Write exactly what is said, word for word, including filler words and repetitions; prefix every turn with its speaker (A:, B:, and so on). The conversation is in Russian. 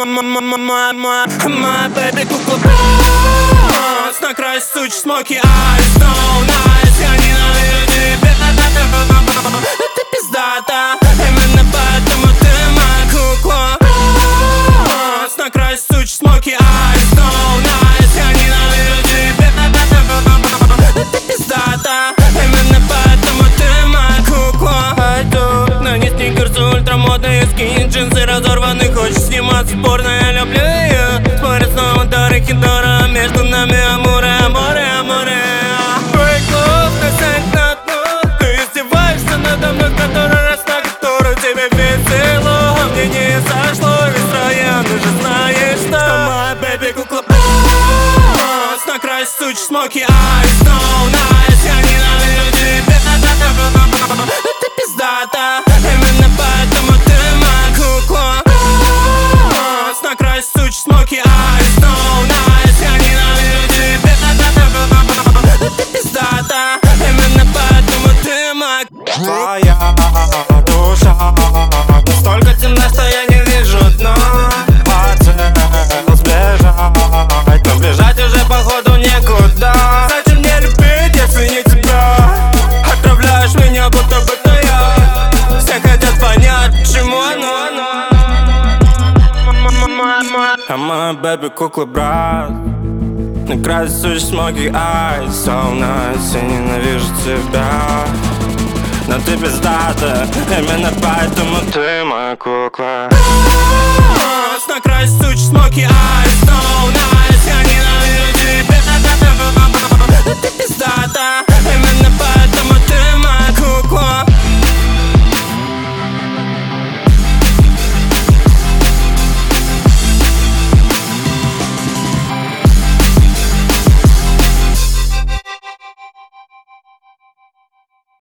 A: My baby кукла босс, накрась сучь смоки eyes, no nice. Я ненавижу тебя, но ты пиздата. Именно поэтому ты моя кукла босс, накрась сучь смоки eyes, no nice. Я ненавижу тебя, но ты пиздата. Именно поэтому ты моя кукла. Пойду на ней сникерсы, ультрамодные скини, джинсы разорваны. Хочешь сниматься в порно, я люблю ее. Смотрят снова Дора Хидора, между нами амуре, аморе, аморе. Break love, насадь на дно. Ты издеваешься надо мной, который раз на который тебе весело. А мне не сошло весь район, ты же знаешь, что my baby кукла босс, накрась сучь смоки eyes, no nice. Я ненавижу тебя, но ты пиздата. Именно поэтому ты моя кукла босс, накрась сучь смоки eyes, no nice. Я ненавижу тебя, но ты пиздата. Именно поэтому ты моя.
B: Твоя душа настолько темна, что я не вижу дна. Хотел сбежать, но бежать уже походу некуда.
A: Зачем мне любить, если не тебя? Отправляешь меня, будто бы ты я. Все хотят понять, почему оно, оно.
B: А моя бэби кукла брат, накрась сучь смоки eyes, so nice. Я ненавижу тебя, но ты пиздата. Именно поэтому ты моя кукла.